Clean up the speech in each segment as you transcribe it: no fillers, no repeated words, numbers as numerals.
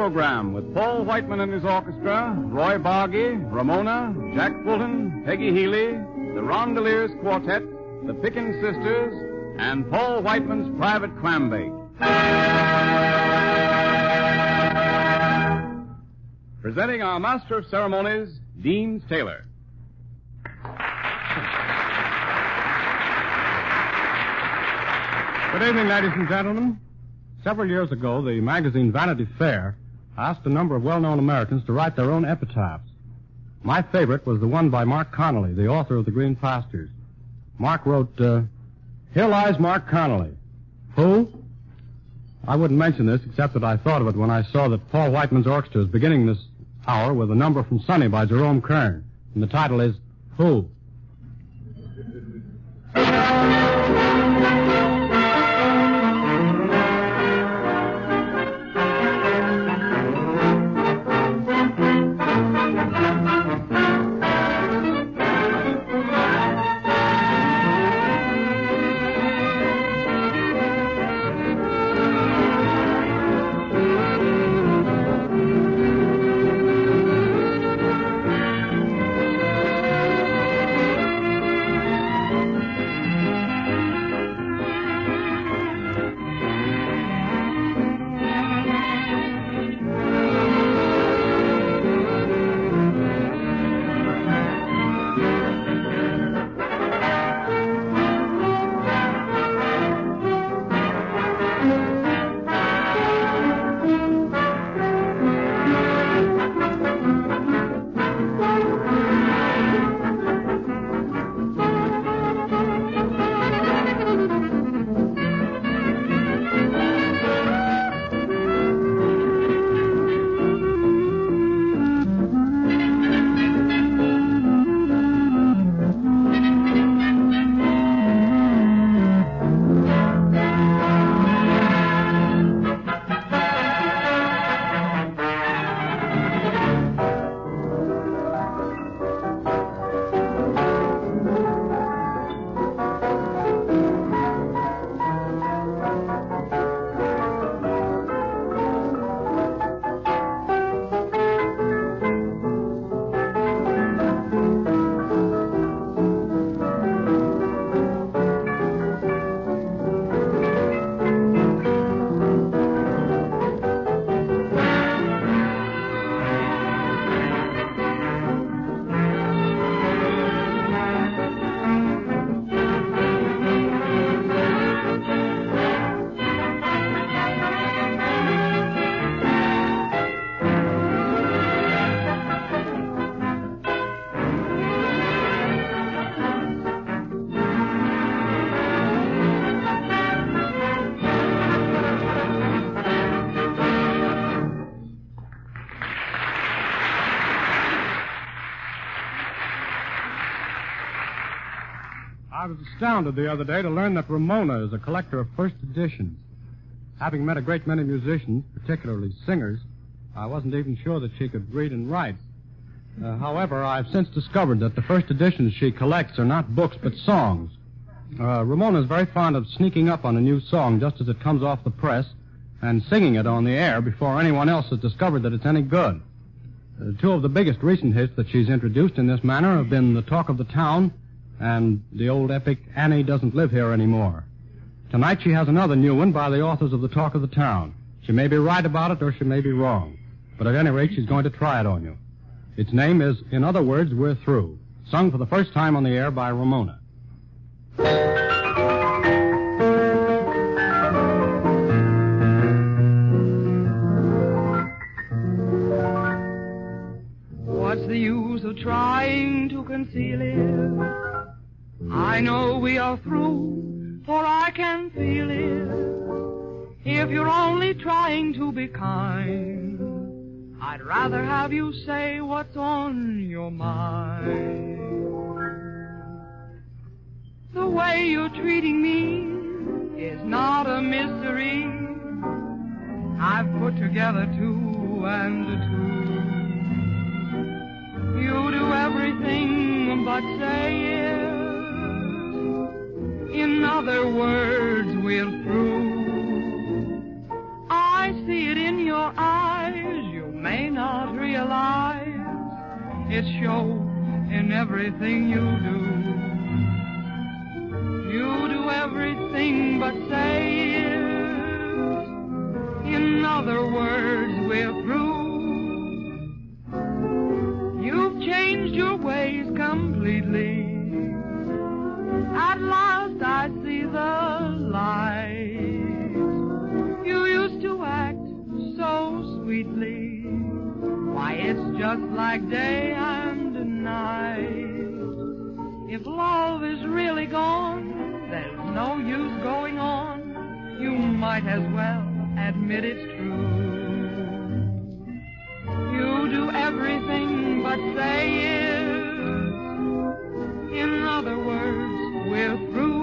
program with Paul Whiteman and his orchestra, Roy Bargy, Ramona, Jack Fulton, Peggy Healy, the Rondeliers Quartet, the Pickens Sisters, and Paul Whiteman's Private Clambake. Presenting our Master of Ceremonies, Deems Taylor. Good evening, ladies and gentlemen. Several years ago, the magazine Vanity Fair asked a number of well-known Americans to write their own epitaphs. My favorite was the one by Mark Connolly, the author of The Green Pastures. Mark wrote, "Here lies Mark Connolly." Who? I wouldn't mention this except that I thought of it when I saw that Paul Whiteman's orchestra is beginning this hour with a number from Sonny by Jerome Kern. And the title is, Who? I was astounded the other day to learn that Ramona is a collector of first editions. Having met a great many musicians, particularly singers, I wasn't even sure that she could read and write. However, I've since discovered that the first editions she collects are not books but songs. Ramona is very fond of sneaking up on a new song just as it comes off the press and singing it on the air before anyone else has discovered that it's any good. Two of the biggest recent hits that she's introduced in this manner have been The Talk of the Town and the old epic Annie Doesn't Live Here Anymore. Tonight she has another new one by the authors of The Talk of the Town. She may be right about it or she may be wrong, but at any rate she's going to try it on you. Its name is In Other Words, We're Through, sung for the first time on the air by Ramona. What's the use of trying to conceal it? I know we are through, for I can feel it. If you're only trying to be kind, I'd rather have you say what's on your mind. The way you're treating me is not a mystery. I've put together two and two. You do everything but say it. In other words, we're through. I see it in your eyes. show in everything you do. You do everything but say it. In other words, we're through. You've changed your ways completely. At last I see the light. You used to act so sweetly. Why, it's just like day and night. If love is really gone, there's no use going on. You might as well admit it's true. You do everything but say it. In other words, we're through.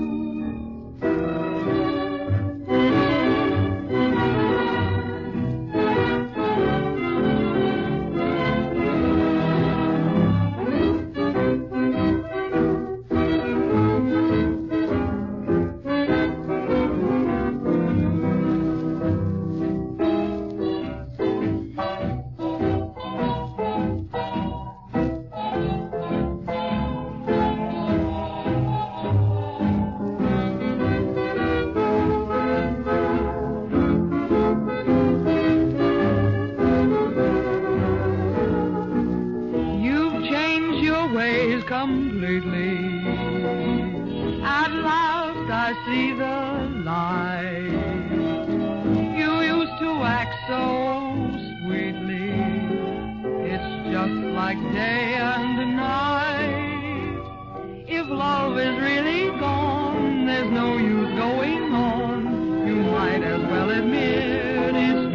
Completely. At last I see the light. You used to act so sweetly. It's just like day and night. If love is really gone, there's no use going on. You might as well admit it's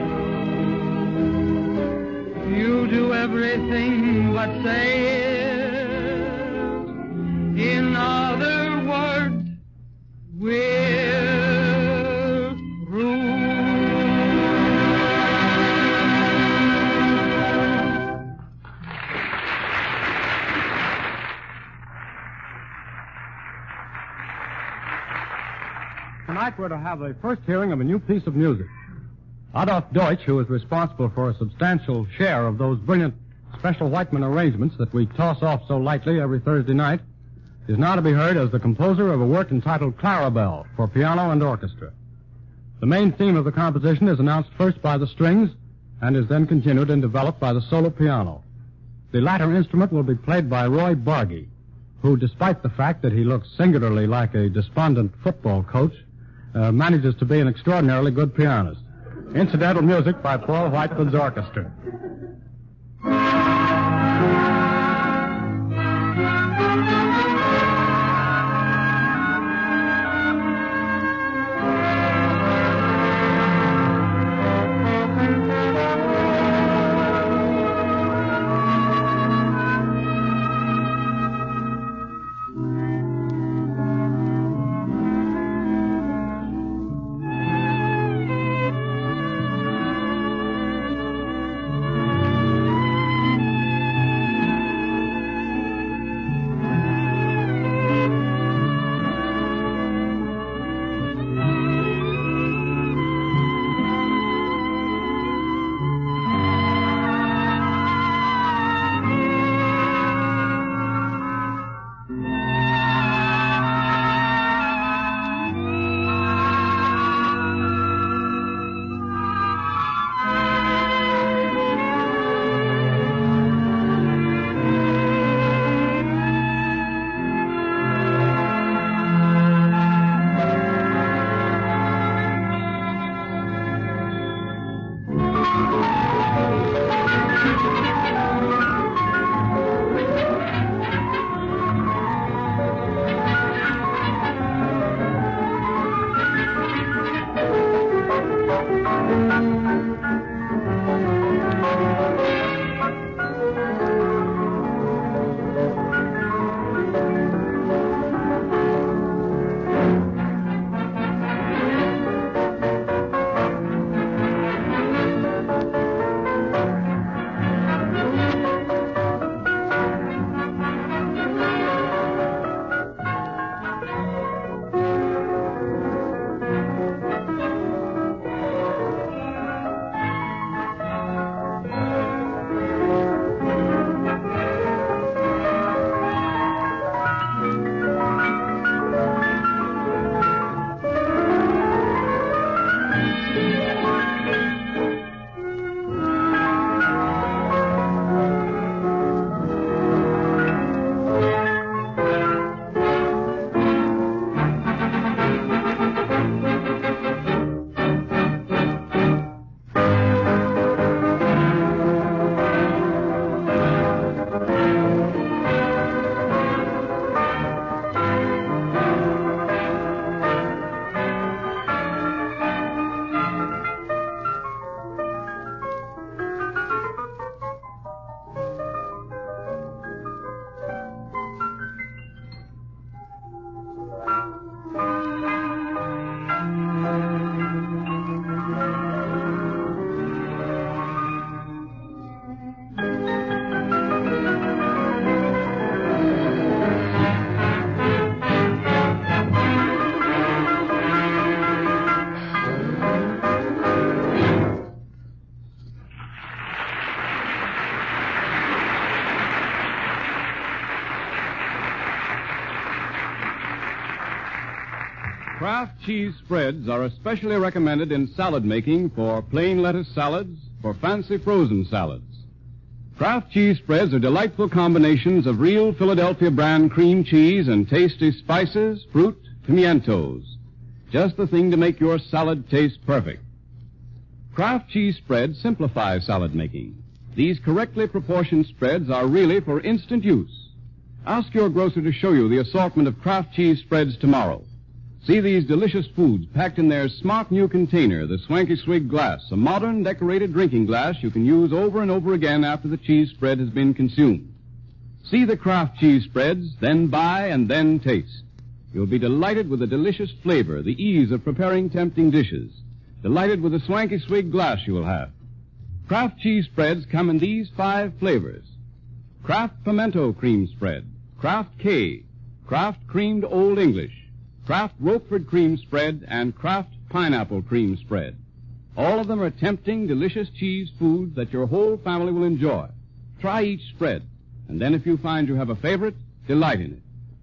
true. You do everything but say it. In other words, we're through. Tonight we're to have the first hearing of a new piece of music. Adolf Deutsch, who is responsible for a substantial share of those brilliant special Whiteman arrangements that we toss off so lightly every Thursday night, is now to be heard as the composer of a work entitled Clarabelle for piano and orchestra. The main theme of the composition is announced first by the strings and is then continued and developed by the solo piano. The latter instrument will be played by Roy Bargy, who, despite the fact that he looks singularly like a despondent football coach, manages to be an extraordinarily good pianist. Incidental music by Paul Whiteman's orchestra. Kraft cheese spreads are especially recommended in salad making for plain lettuce salads, for fancy frozen salads. Kraft cheese spreads are delightful combinations of real Philadelphia brand cream cheese and tasty spices, fruit, pimientos. Just the thing to make your salad taste perfect. Kraft cheese spreads simplify salad making. These correctly proportioned spreads are really for instant use. Ask your grocer to show you the assortment of Kraft cheese spreads tomorrow. See these delicious foods packed in their smart new container, the Swanky Swig glass, a modern decorated drinking glass you can use over and over again after the cheese spread has been consumed. See the Kraft cheese spreads, then buy and then taste. You'll be delighted with the delicious flavor, the ease of preparing tempting dishes. Delighted with the Swanky Swig glass you will have. Kraft cheese spreads come in these 5 flavors. Kraft Pimento Cream Spread, Kraft K, Kraft Creamed Old English, Kraft Roquefort Cream Spread, and Kraft Pineapple Cream Spread. All of them are tempting, delicious cheese foods that your whole family will enjoy. Try each spread, and then if you find you have a favorite, delight in it.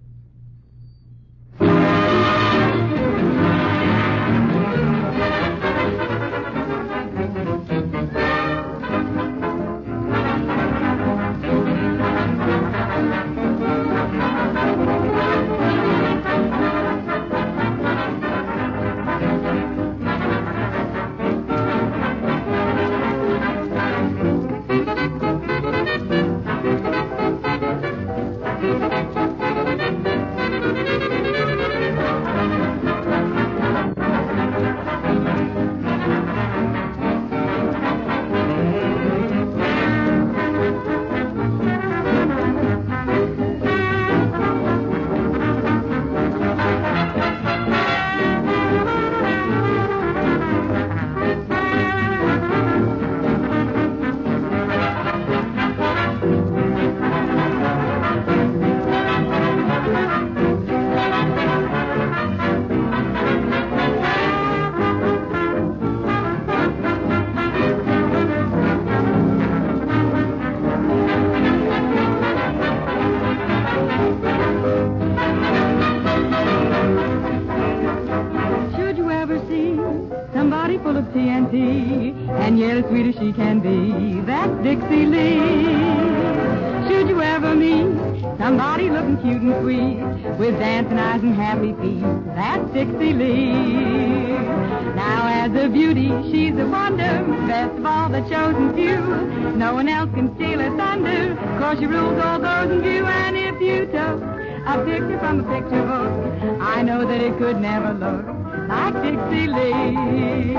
And yet as sweet as she can be, that's Dixie Lee. Should you ever meet somebody looking cute and sweet, with dancing eyes and happy feet, that's Dixie Lee. Now as a beauty, she's a wonder, best of all the chosen few. No one else can steal her thunder, 'cause she rules all those in view. And if you took a picture from a picture book, I know that it could never look like Dixie Lee.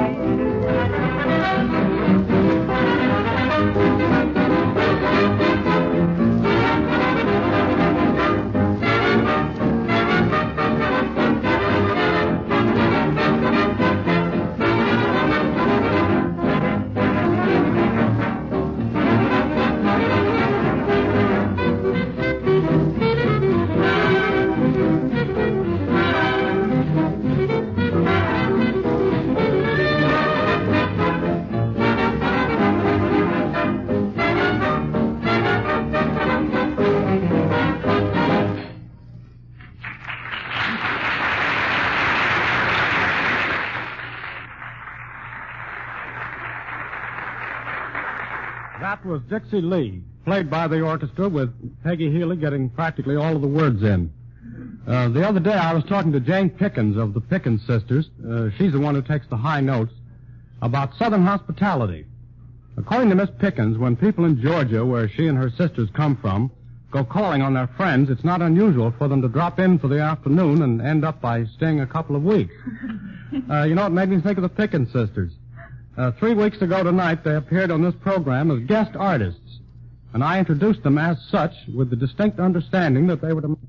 That was Dixie Lee, played by the orchestra with Peggy Healy getting practically all of the words in. The other day I was talking to Jane Pickens of the Pickens sisters. She's the one who takes the high notes, about Southern hospitality. According to Miss Pickens, when people in Georgia, where she and her sisters come from, go calling on their friends, it's not unusual for them to drop in for the afternoon and end up by staying a couple of weeks. You know, it made me think of the Pickens sisters. 3 weeks ago tonight, they appeared on this program as guest artists, and I introduced them as such with the distinct understanding that they would...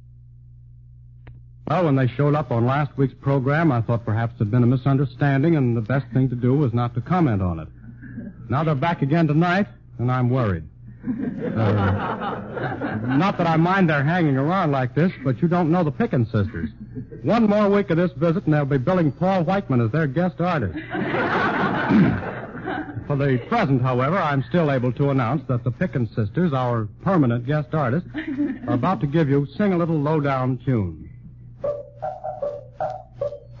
Well, when they showed up on last week's program, I thought perhaps there'd been a misunderstanding, and the best thing to do was not to comment on it. Now they're back again tonight, and I'm worried. Not that I mind their hanging around like this, but you don't know the Pickens sisters. One more week of this visit, and they'll be billing Paul Whiteman as their guest artist. For the present, however, I'm still able to announce that the Pickens sisters, our permanent guest artists, are about to give you Sing a Little Lowdown Tune.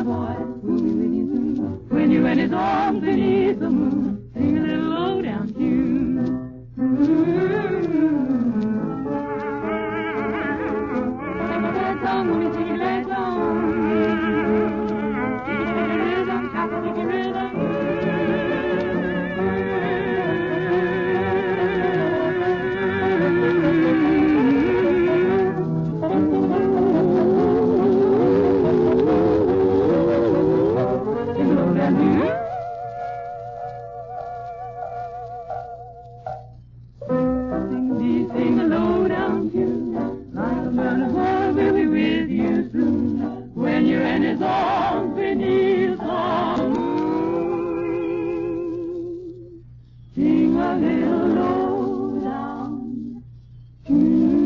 boy. When you're in his arms beneath the moon, sing a little low-down tune. Sing a bad song, when we sing a bad song. Take a rhythm, chop a sticky rhythm. Sing a low-down tune, like a murder boy will be with you soon, when you're in his arms beneath the moon. Sing a little low-down tune.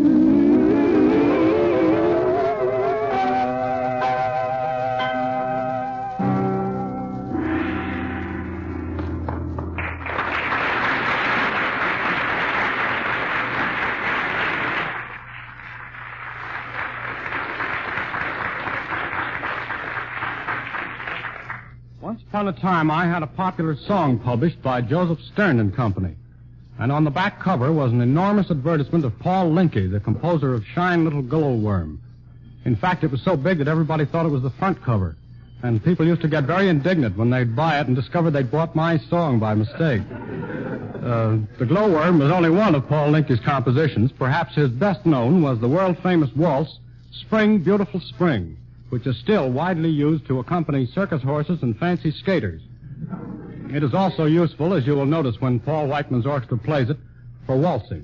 Once upon a time, I had a popular song published by Joseph Stern and Company. And on the back cover was an enormous advertisement of Paul Linke, the composer of Shine Little Glowworm. In fact, it was so big that everybody thought it was the front cover. And people used to get very indignant when they'd buy it and discover they'd bought my song by mistake. The Glowworm was only one of Paul Linke's compositions. Perhaps his best known was the world-famous waltz, Spring, Beautiful Spring, which is still widely used to accompany circus horses and fancy skaters. It is also useful, as you will notice when Paul Whiteman's orchestra plays it, for waltzing.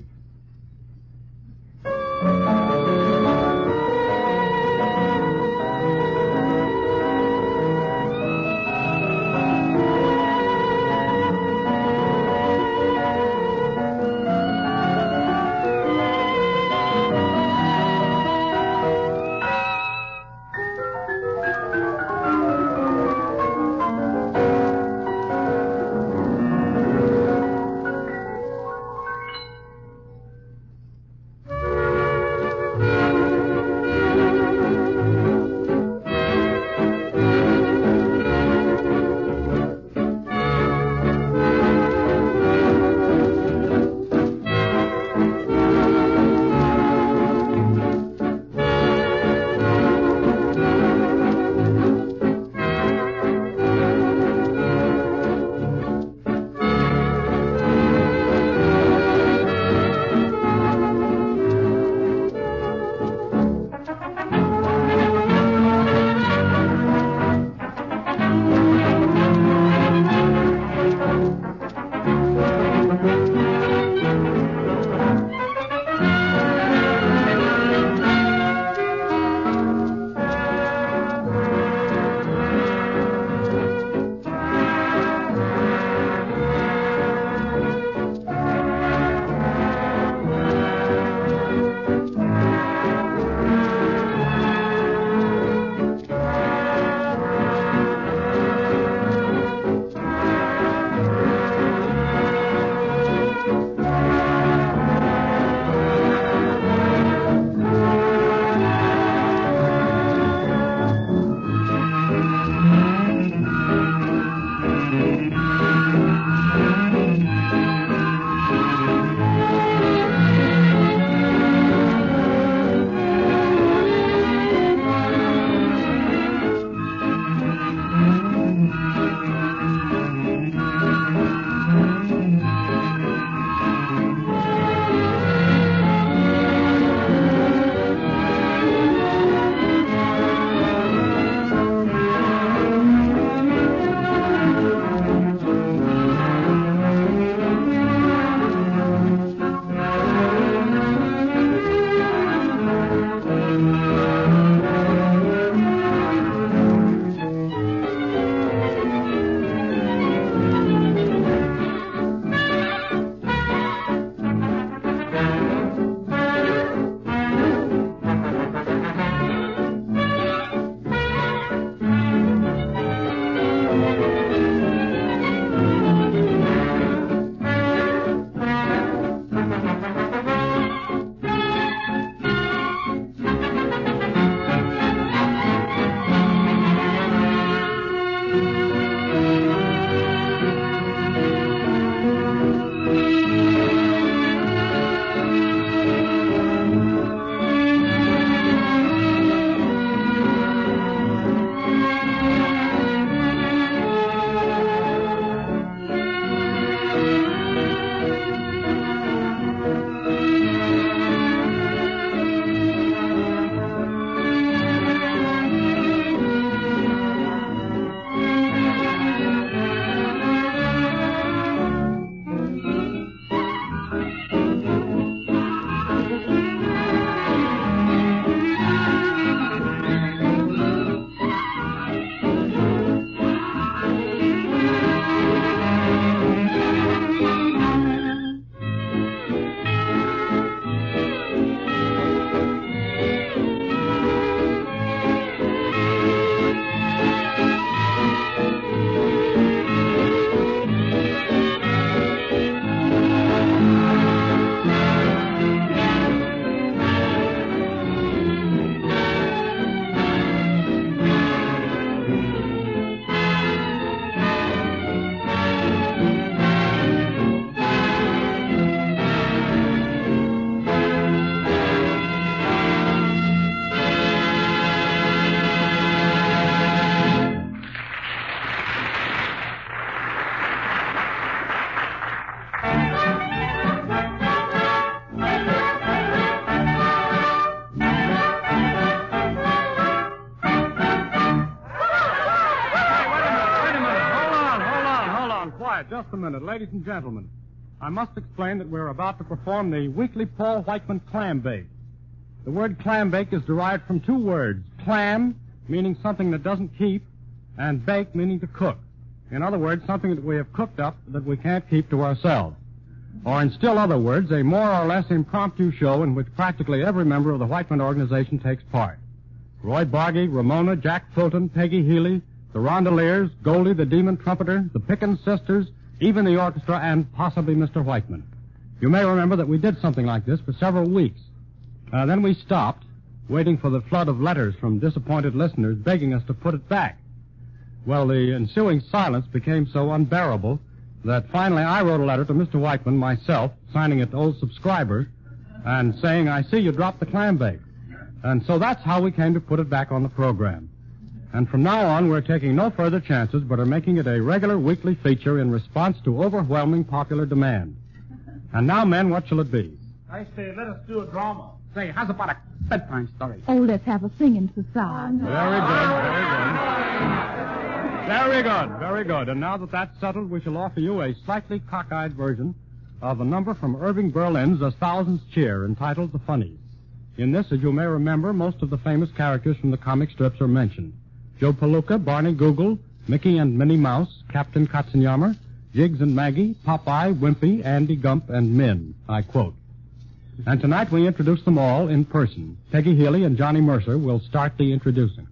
quiet just a minute. Ladies and gentlemen, I must explain that we're about to perform the weekly Paul Whiteman clam bake. The word clam bake is derived from two words, clam, meaning something that doesn't keep, and bake, meaning to cook. In other words, something that we have cooked up that we can't keep to ourselves. Or in still other words, a more or less impromptu show in which practically every member of the Whiteman organization takes part. Roy Bargy, Ramona, Jack Fulton, Peggy Healy, the Rondeliers, Goldie, the Demon Trumpeter, the Pickens sisters, even the orchestra, and possibly Mr. Whiteman. You may remember that we did something like this for several weeks. Then we stopped, waiting for the flood of letters from disappointed listeners begging us to put it back. Well, the ensuing silence became so unbearable that finally I wrote a letter to Mr. Whiteman myself, signing it Old Subscriber, and saying, I see you dropped the clam bake. And so that's how we came to put it back on the program. And from now on, we're taking no further chances, but are making it a regular weekly feature in response to overwhelming popular demand. And now, men, what shall it be? I say, let us do a drama. Say, how's about a bedtime story? Oh, let's have a singing facade. Very good, very good. Very good, very good. And now that that's settled, we shall offer you a slightly cockeyed version of a number from Irving Berlin's A Thousand's Cheer, entitled The Funnies. In this, as you may remember, most of the famous characters from the comic strips are mentioned. Joe Palooka, Barney Google, Mickey and Minnie Mouse, Captain Katzenjammer, Jiggs and Maggie, Popeye, Wimpy, Andy Gump, and Min, I quote. And tonight we introduce them all in person. Peggy Healy and Johnny Mercer will start the introducing.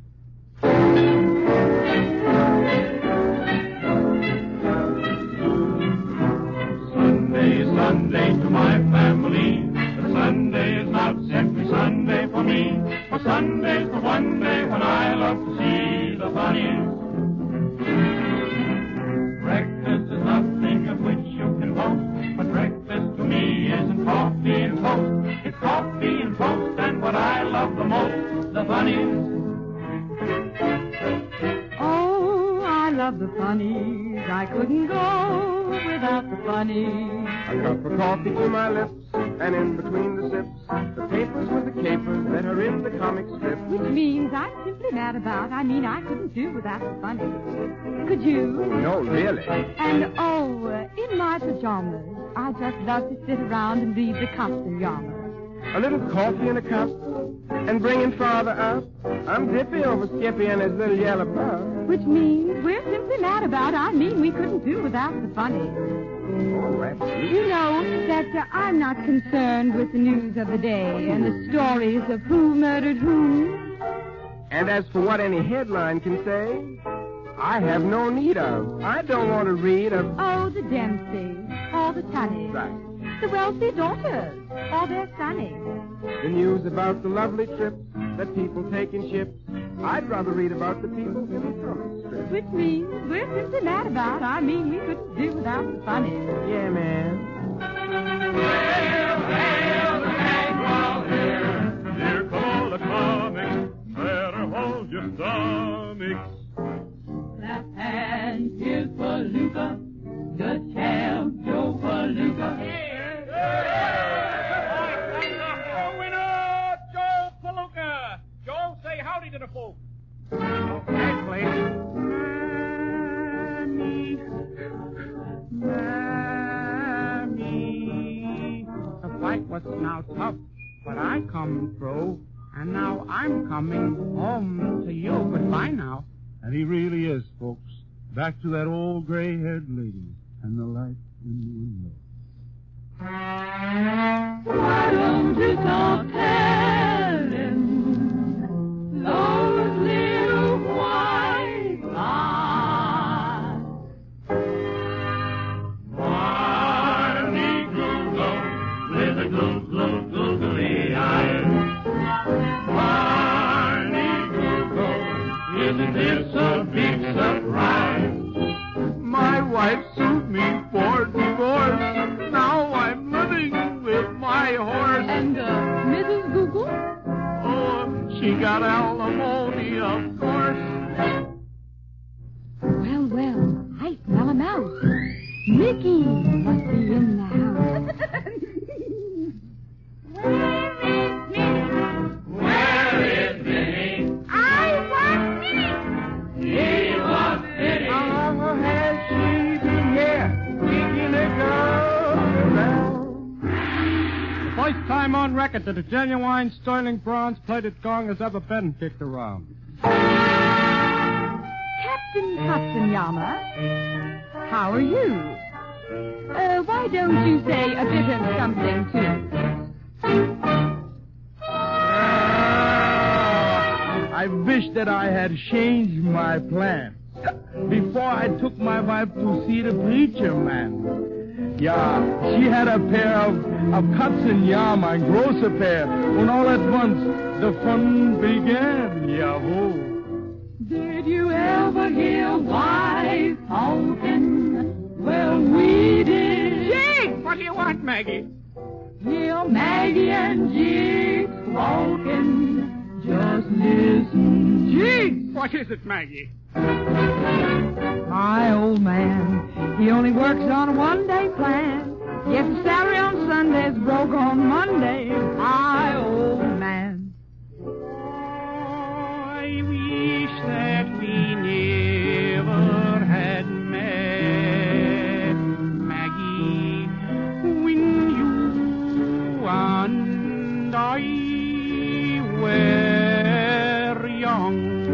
Sunday, Sunday to my family. The Sunday is not simply Sunday for me. For Sunday's the one day when I love to see the funnies. Breakfast is nothing of which you can boast, but breakfast to me isn't coffee and toast. It's coffee and toast and what I love the most, the funnies. Oh, I love the funnies. I couldn't go without the funnies. A cup of coffee to my lips, and in between the sips, the papers with the capers that are in the comic strip. Which means I'm simply mad about. I mean, I couldn't do without the funnies. Could you? No, really. And, oh, in my pajamas, I just love to sit around and read the Katzenjammer. A little coffee in a cup, and bringing father up. I'm dippy over Skippy and his little yellow pup. Which means we're simply mad about. I mean, we couldn't do without the funnies. Oh, absolutely. You know that I'm not concerned with the news of the day and the stories of who murdered whom. And as for what any headline can say, I have no need of. I don't want to read of... Oh, the Dempseys, all the Tunnys, Right. the wealthy daughters, all their sonnies. The news about the lovely trips that people take in ships. I'd rather read about the people in the comic strip. Which means we're simply mad about. I mean, we couldn't do without the funnies. Yeah, man. Here come all the comics, better hold your stomachs. Clap hands, here's Palooka, the champ, Joe Palooka. Winner, Joe Palooka. Joe, say howdy to the folks. Okay, please. Mammy. The fight was now tough, but I come through, and now I'm coming home to you. Goodbye now. And he really is, folks. Back to that old gray-haired lady and the light in the window. Why don't you stop telling those little white lies? Barney Google with a googly eyes. Barney Google, isn't this a big surprise? My wife sued me for divorce. Now I'm living with my horse. And, Mrs. Google? Oh, she got alimony, of course. Well, well, I smell a mouse. Mickey must be in the house. Where is Minnie? I want Minnie. He wants Minnie. How has she been I'm on record that a genuine sterling bronze-plated gong has ever been kicked around. Captain Katsunyama, how are you? Why don't you say a bit of something, too? I wish that I had changed my plan before I took my wife to see the preacher man. Yeah, she had a pair of Katsunyama and grosser pair, and all at once the fun began. Yahoo! Did you ever hear wives talking? Well, we did. Jig, what do you want, Maggie? Hear Maggie and Jig talking. Just listen. Jig, what is it, Maggie? My old man, he only works on a one-day plan. Gets a salary on Sundays, broke on Monday. My old man. I wish that we never had met, Maggie, when you and I were young.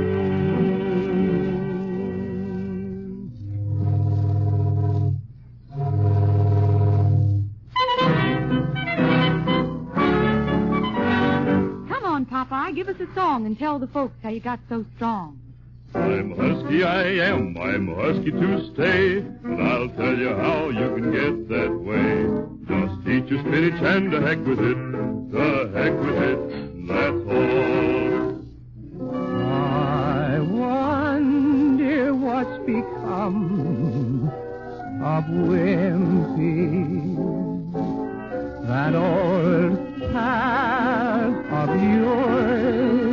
Popeye, give us a song and tell the folks how you got so strong. I'm husky, I am. I'm husky to stay. And I'll tell you how you can get that way. Just eat your spinach and the heck with it. The heck with it. That's all. I wonder what's become of Wimpy. That old past of yours.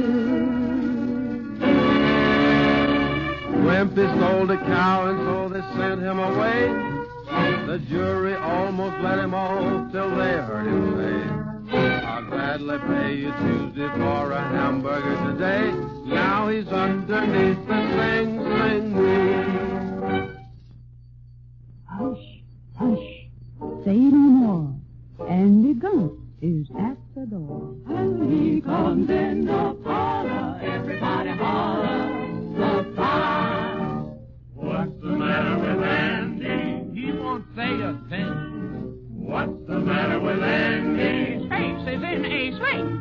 Wimpy sold a cow and so they sent him away. The jury almost let him off till they heard him say, I'll gladly pay you Tuesday for a hamburger today. Now he's underneath the Sing Sing moon. Hush, hush, say no more. Andy Gump is at the door. And he comes in the parlor, everybody holler, surprise. What's the matter with Andy? He won't say a thing. What's the matter with Andy? His face is in a sling.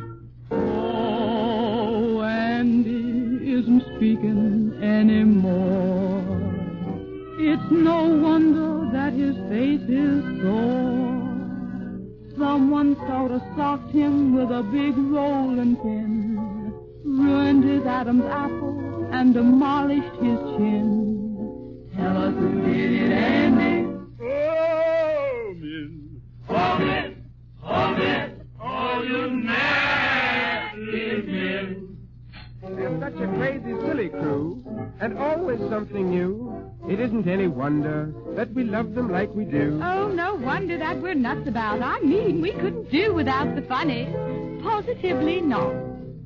Oh, Andy isn't speaking anymore. It's no wonder that his face is sore. Someone sort of socked him with a big rolling pin, ruined his Adam's apple and demolished his chin. Tell us who did it, Andy. Oh, you nasty men. They're such a crazy, silly crew, and always something new. It isn't any wonder that we love them like we do. Oh, no wonder that we're nuts about. I mean, we couldn't do without the funny. Positively not.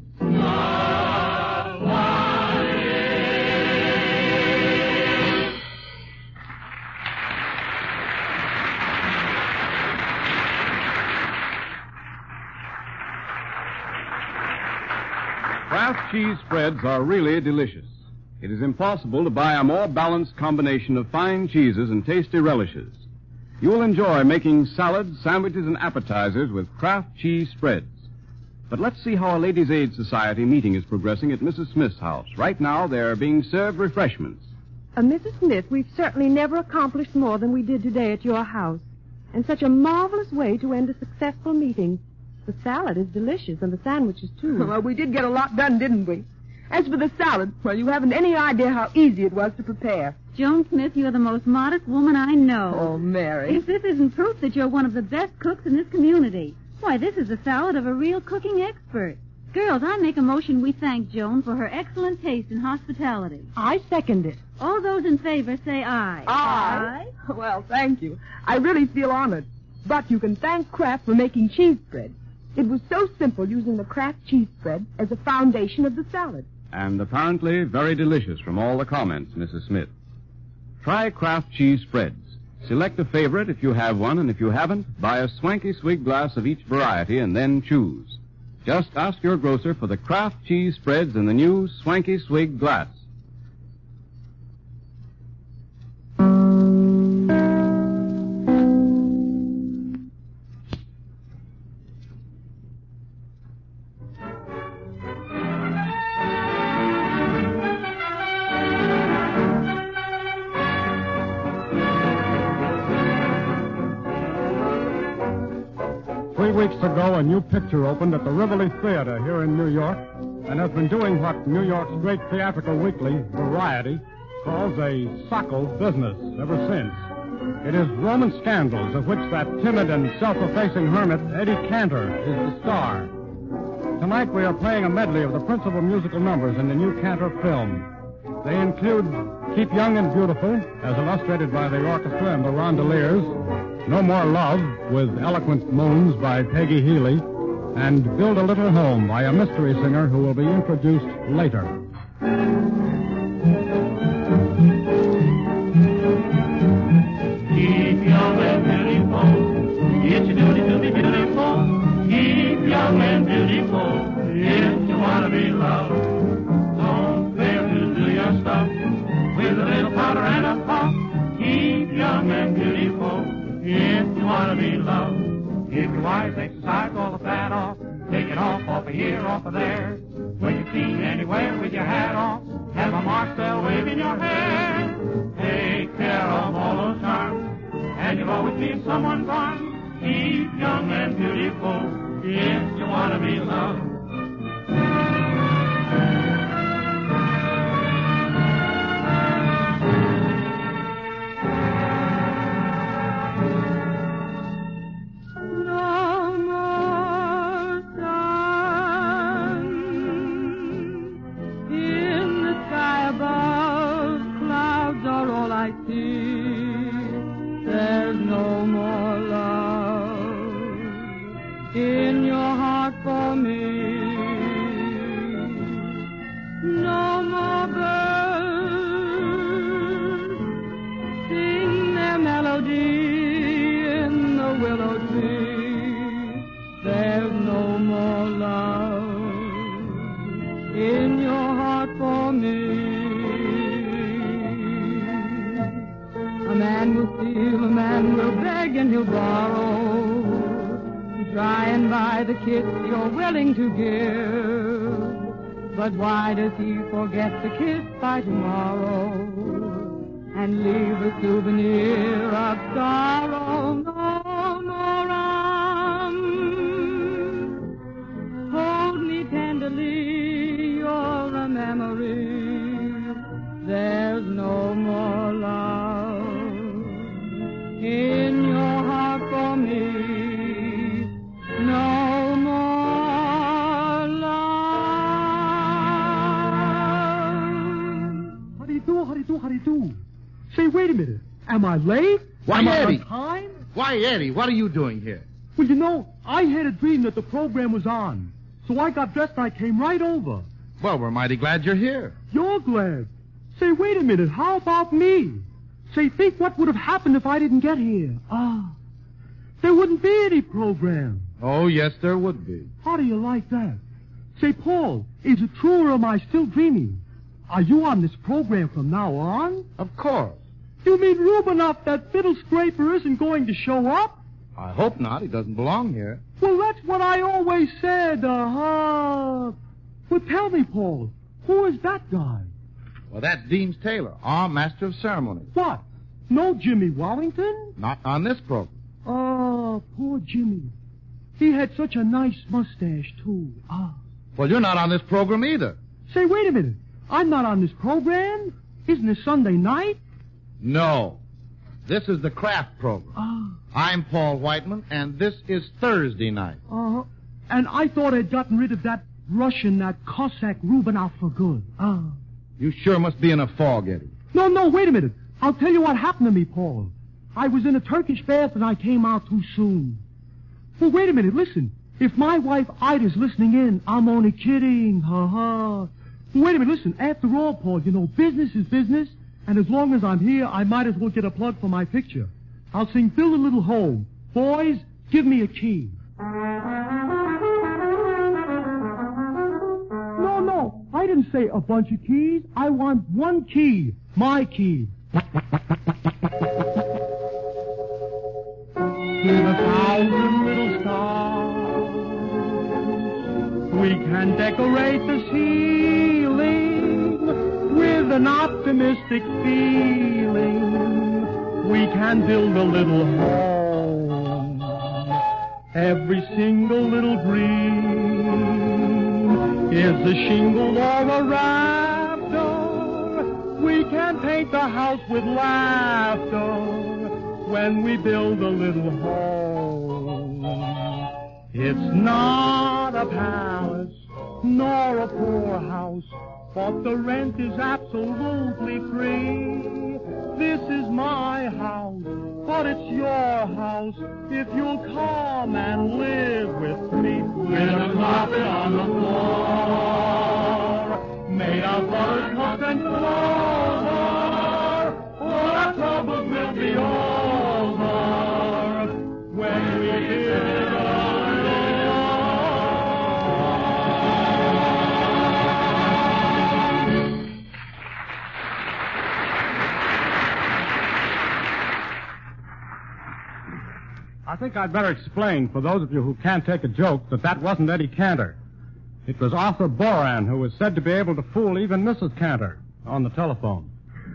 Kraft cheese spreads are really delicious. It is impossible to buy a more balanced combination of fine cheeses and tasty relishes. You will enjoy making salads, sandwiches, and appetizers with Kraft cheese spreads. But let's see how a Ladies' Aid Society meeting is progressing at Mrs. Smith's house. Right now, they're being served refreshments. Mrs. Smith, we've certainly never accomplished more than we did today at your house. And such a marvelous way to end a successful meeting. The salad is delicious, and the sandwiches, too. Well, we did get a lot done, didn't we? As for the salad, well, you haven't any idea how easy it was to prepare. Joan Smith, you're the most modest woman I know. Oh, Mary. If this isn't proof that you're one of the best cooks in this community, why, this is the salad of a real cooking expert. Girls, I make a motion we thank Joan for her excellent taste and hospitality. I second it. All those in favor say aye. Aye? Well, thank you. I really feel honored. But you can thank Kraft for making cheese spread. It was so simple using the Kraft cheese spread as a foundation of the salad. And apparently very delicious from all the comments, Mrs. Smith. Try Kraft cheese spreads. Select a favorite if you have one, and if you haven't, buy a Swanky Swig glass of each variety and then choose. Just ask your grocer for the Kraft cheese spreads in the new Swanky Swig glass. Weeks ago, a new picture opened at the Rivoli Theater here in New York and has been doing what New York's great theatrical weekly, Variety, calls a socko business ever since. It is Roman Scandals, of which that timid and self-effacing hermit, Eddie Cantor, is the star. Tonight we are playing a medley of the principal musical numbers in the new Cantor film. They include Keep Young and Beautiful, as illustrated by the orchestra and the Rondeliers, No More Love, with eloquent moans by Peggy Healy, and Build a Little Home by a mystery singer who will be introduced later. Keep young and beautiful, it's your duty to be beautiful. Keep young and beautiful, if you want to be loved. Don't fail to do your stuff with a little powder and a puff. Keep young and beautiful, if you want to be loved. If you're wise, exercise all the fat off. Take it off of here, off of there. When you're seen anywhere with your hat off, have a Marcel wave in your hair. Take care of all those charms, and you'll always be in someone's arms. Keep young and beautiful, if you want to be loved. But why does he forget to kiss by tomorrow and leave a souvenir of sorrow? No more arms. Hold me tenderly, you're a memory. There's no more love in your heart for me. No more. How do you do? Say, wait a minute. Am I late? Why, Am Eddie? I on time? Why, Eddie, what are you doing here? Well, you know, I had a dream that the program was on. So I got dressed and I came right over. Well, we're mighty glad you're here. You're glad. Say, wait a minute. How about me? Say, think what would have happened if I didn't get here. There wouldn't be any program. Oh, yes, there would be. How do you like that? Say, Paul, is it true or am I still dreaming? Are you on this program from now on? Of course. You mean Rubinoff, that fiddle scraper, isn't going to show up? I hope not. He doesn't belong here. Well, that's what I always said. Well, tell me, Paul, who is that guy? Well, that's Deems Taylor, our master of ceremonies. What? No Jimmy Wallington? Not on this program. Oh, poor Jimmy. He had such a nice mustache, too. Well, you're not on this program either. Say, wait a minute. I'm not on this program. Isn't it Sunday night? No. This is the Kraft program. I'm Paul Whiteman, and this is Thursday night. And I thought I'd gotten rid of that Russian, that Cossack Rubinoff for good. You sure must be in a fog, Eddie. No, wait a minute. I'll tell you what happened to me, Paul. I was in a Turkish bath and I came out too soon. Well, wait a minute, listen. If my wife Ida's listening in, I'm only kidding. Wait a minute, listen. After all, Paul, you know, business is business, and as long as I'm here, I might as well get a plug for my picture. I'll sing Build a Little Home. Boys, give me a key. No, I didn't say a bunch of keys. I want one key. My key. With 1,000 little stars, we can decorate the ceiling with an optimistic feeling. We can build a little home. Every single little dream is a shingle or a rafter. We can paint the house with laughter when we build a little home. It's not a palace nor a poorhouse, but the rent is absolutely free. This is my house, but it's your house if you'll come and live with me. With a carpet on the floor, made of buttercups and clover, all our troubles will be over when we build a I think I'd better explain, for those of you who can't take a joke, that wasn't Eddie Cantor. It was Arthur Boran, who was said to be able to fool even Mrs. Cantor on the telephone.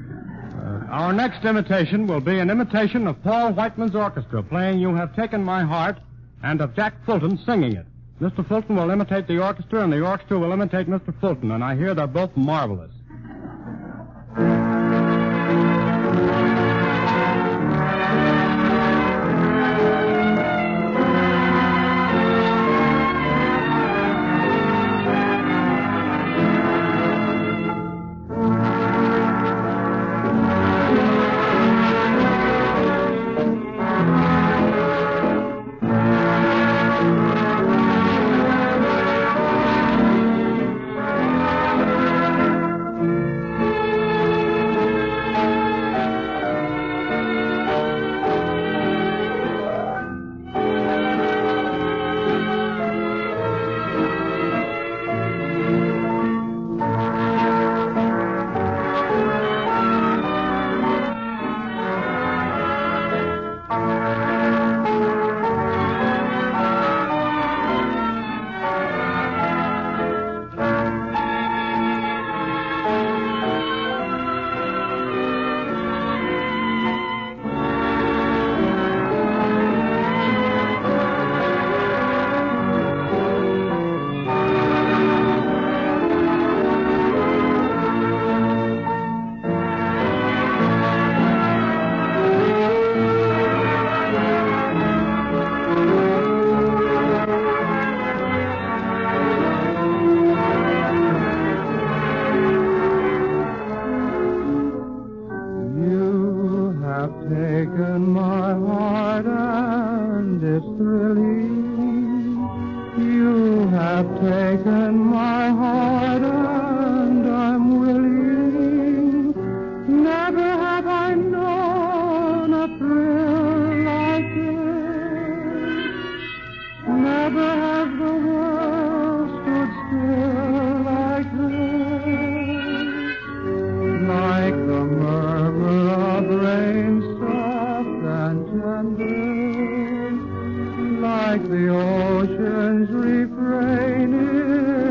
Our next imitation will be an imitation of Paul Whiteman's orchestra playing You Have Taken My Heart, and of Jack Fulton singing it. Mr. Fulton will imitate the orchestra, and the orchestra will imitate Mr. Fulton, and I hear they're both marvelous. Like the ocean's refrain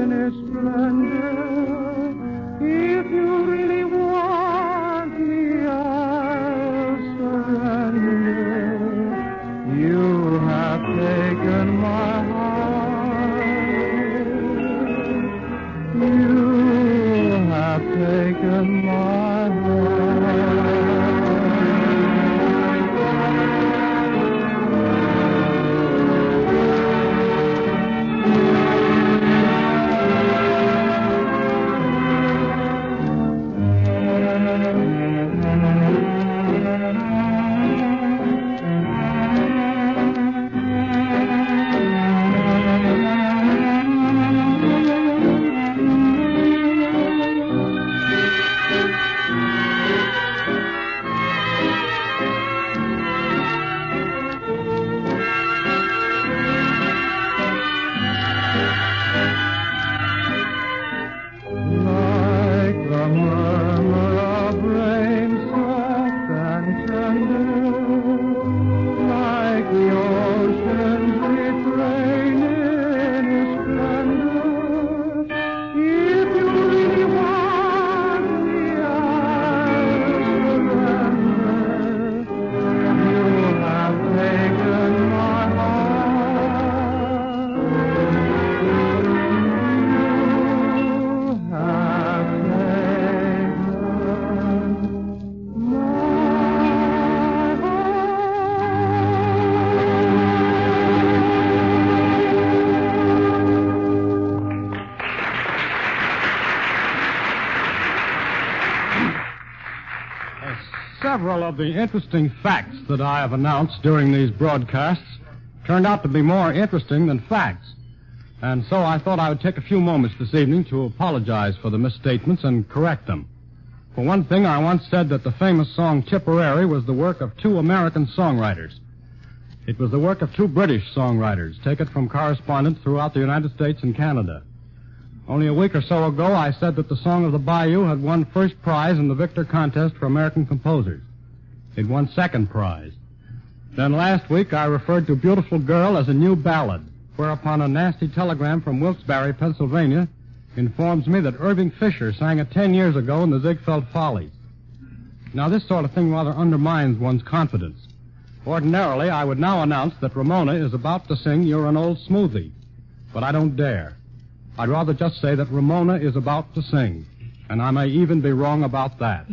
Several of the interesting facts that I have announced during these broadcasts turned out to be more interesting than facts. And so I thought I would take a few moments this evening to apologize for the misstatements and correct them. For one thing, I once said that the famous song Tipperary was the work of 2 American songwriters. It was the work of 2 British songwriters, taken from correspondents throughout the United States and Canada. Only a week or so ago, I said that the Song of the Bayou had won first prize in the Victor contest for American composers. It won second prize. Then last week, I referred to Beautiful Girl as a new ballad, whereupon a nasty telegram from Wilkes-Barre, Pennsylvania, informs me that Irving Fisher sang it 10 years ago in the Ziegfeld Follies. Now, this sort of thing rather undermines one's confidence. Ordinarily, I would now announce that Ramona is about to sing You're an Old Smoothie, but I don't dare. I'd rather just say that Ramona is about to sing, and I may even be wrong about that.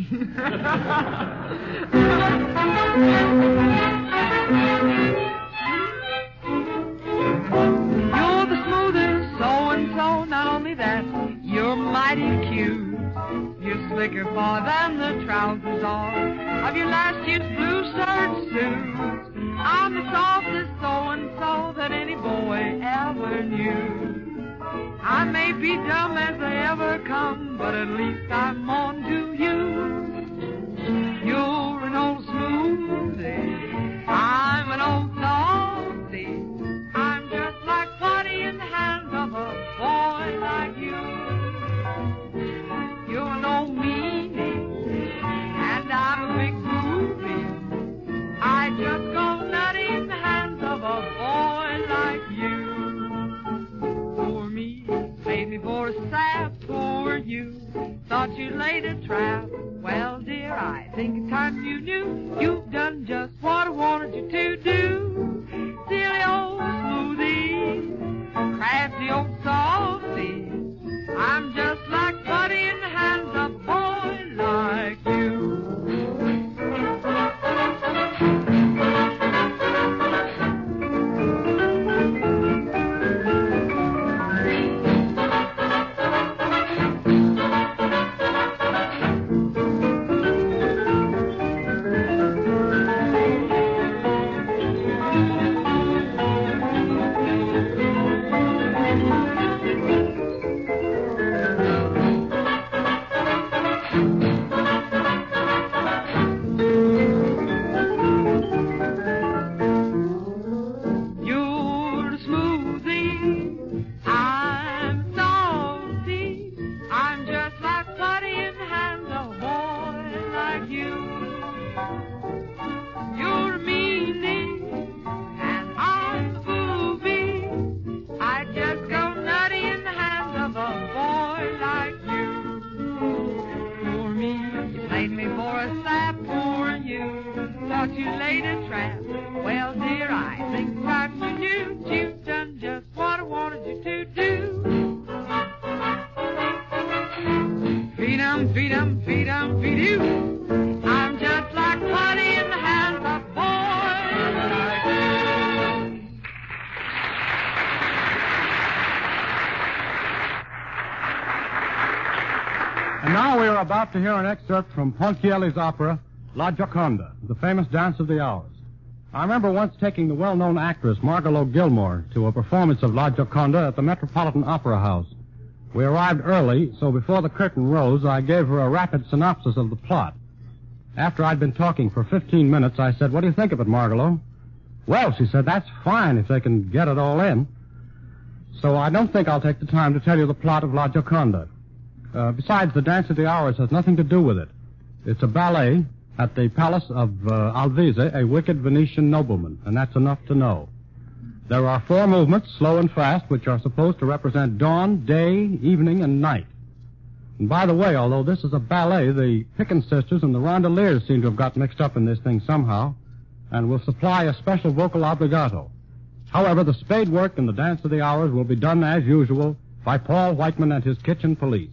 You're the smoothest so-and-so, not only that, you're mighty cute. You're slicker far than the trousers are of your last year's blue serge suit. I'm the softest so-and-so that any boy ever knew. I may be dumb as they ever come, but at least I'm on to you. You're an old smoothie, I'm an old softy. I'm just like putty in the hands of a boy like you. You're an old meanie, and I'm a big groovy. I just go nutty in the hands of a boy like you. Paid me for a sap for you. Thought you laid a trap. Well, dear, I think it's time you knew you've done just what I wanted you to do. Silly old smoothie, crafty old softy. I'm just like putty in the hands of a boy like you. And now we are about to hear an excerpt from Ponchielli's opera, La Gioconda, the famous dance of the hours. I remember once taking the well-known actress Margot Gilmore to a performance of La Gioconda at the Metropolitan Opera House. We arrived early, so before the curtain rose, I gave her a rapid synopsis of the plot. After I'd been talking for 15 minutes, I said, "What do you think of it, Margot?" "Well," she said, "that's fine if they can get it all in." So I don't think I'll take the time to tell you the plot of La Gioconda. Besides, the Dance of the Hours has nothing to do with it. It's a ballet at the palace of Alvise, a wicked Venetian nobleman, and that's enough to know. There are 4 movements, slow and fast, which are supposed to represent dawn, day, evening, and night. And by the way, although this is a ballet, the Pickens sisters and the Rondeliers seem to have got mixed up in this thing somehow, and will supply a special vocal obligato. However, the spade work in the Dance of the Hours will be done as usual by Paul Whiteman and his kitchen police.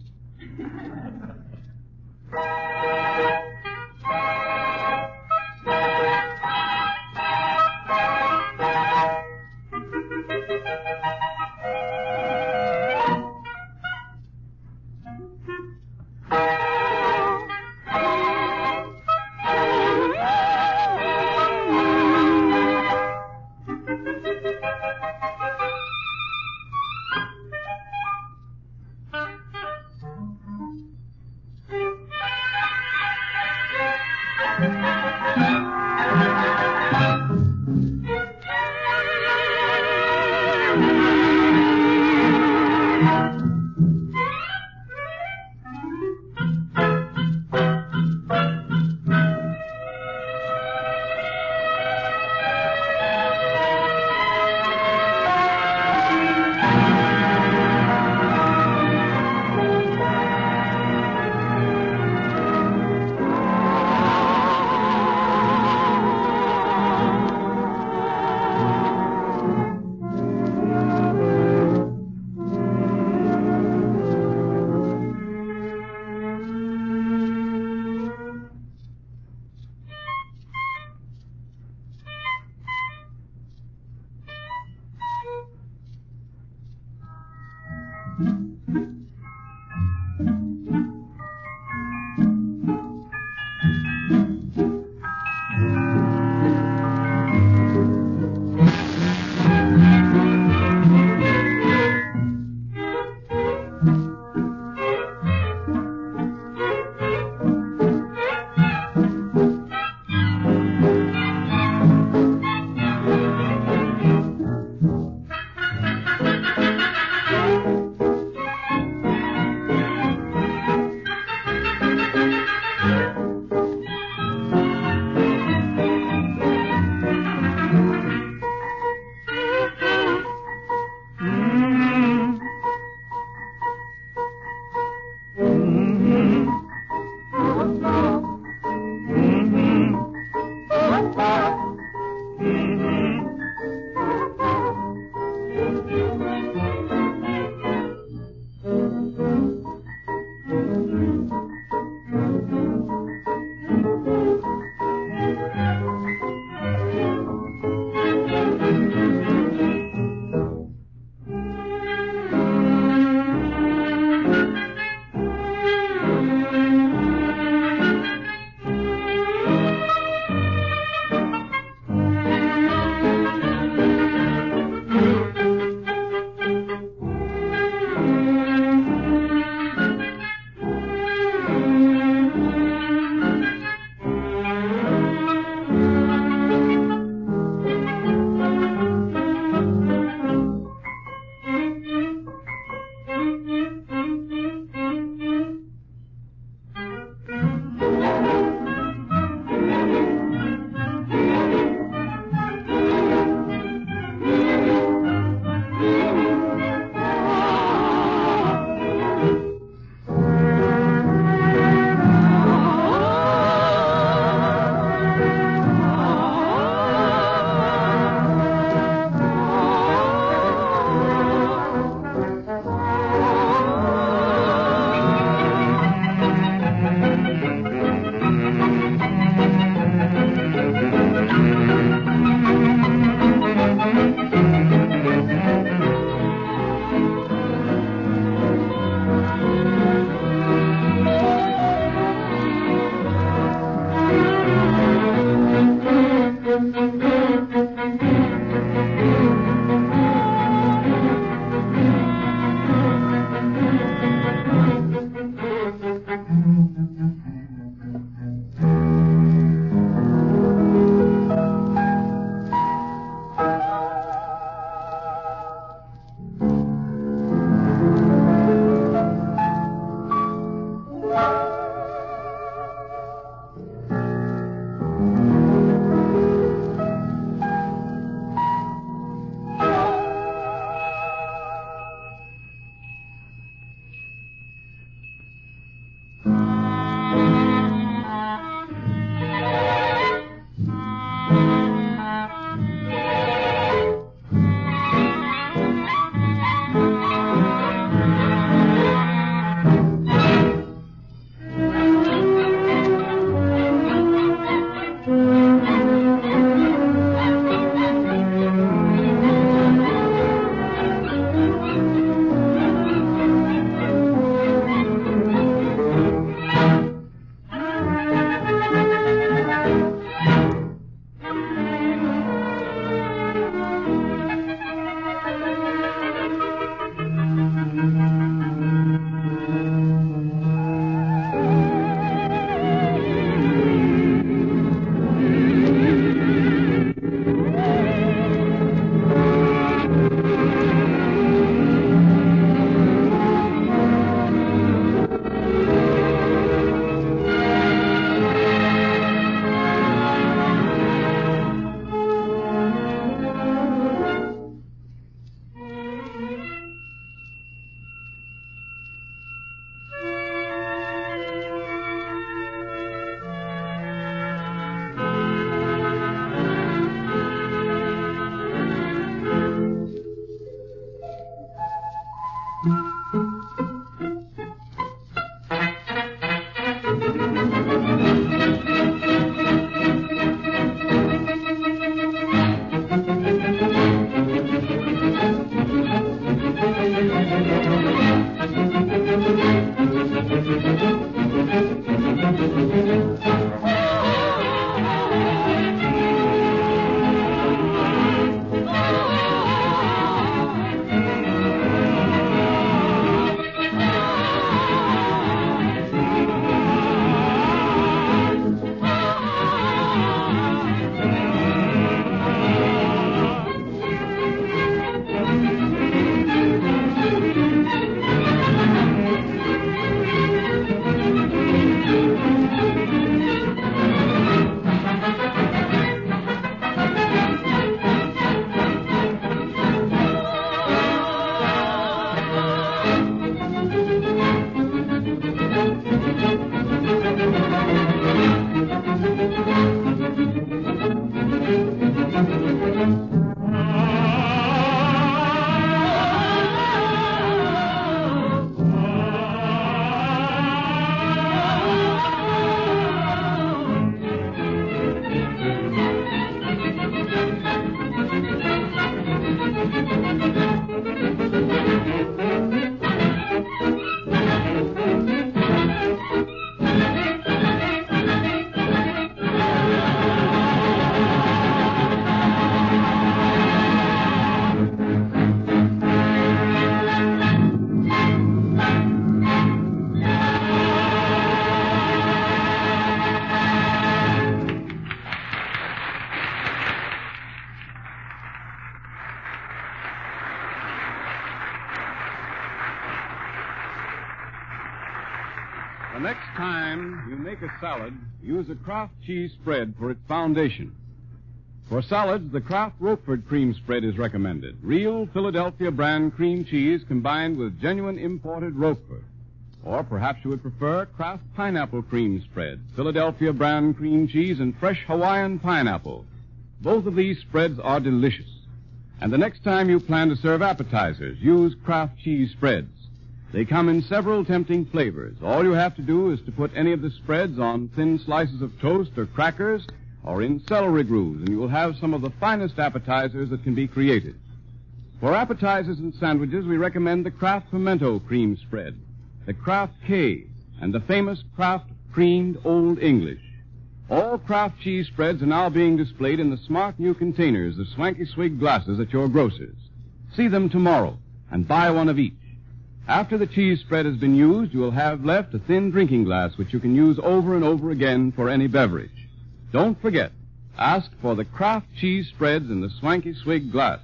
The next time you make a salad, use a Kraft cheese spread for its foundation. For salads, the Kraft Roquefort cream spread is recommended. Real Philadelphia brand cream cheese combined with genuine imported Roquefort. Or perhaps you would prefer Kraft pineapple cream spread, Philadelphia brand cream cheese, and fresh Hawaiian pineapple. Both of these spreads are delicious. And the next time you plan to serve appetizers, use Kraft cheese spreads. They come in several tempting flavors. All you have to do is to put any of the spreads on thin slices of toast or crackers or in celery grooves, and you will have some of the finest appetizers that can be created. For appetizers and sandwiches, we recommend the Kraft Pimento cream spread, the Kraft K, and the famous Kraft Creamed Old English. All Kraft cheese spreads are now being displayed in the smart new containers, the Swanky Swig glasses at your grocer's. See them tomorrow and buy one of each. After the cheese spread has been used, you will have left a thin drinking glass which you can use over and over again for any beverage. Don't forget, ask for the Kraft cheese spreads in the Swanky Swig glass.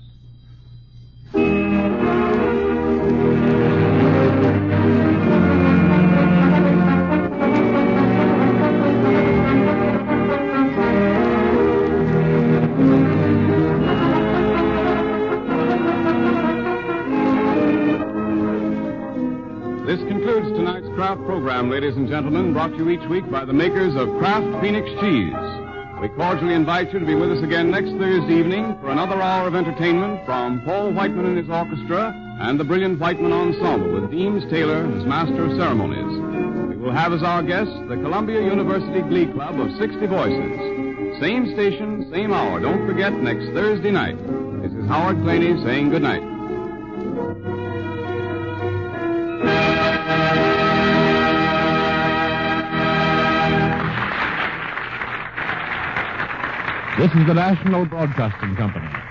This concludes tonight's Kraft program, ladies and gentlemen, brought to you each week by the makers of Kraft Phoenix Cheese. We cordially invite you to be with us again next Thursday evening for another hour of entertainment from Paul Whiteman and his orchestra and the brilliant Whiteman Ensemble with Deems Taylor as master of ceremonies. We will have as our guests the Columbia University Glee Club of 60 Voices. Same station, same hour. Don't forget, next Thursday night. This is Howard Claney saying good night. This is the National Broadcasting Company.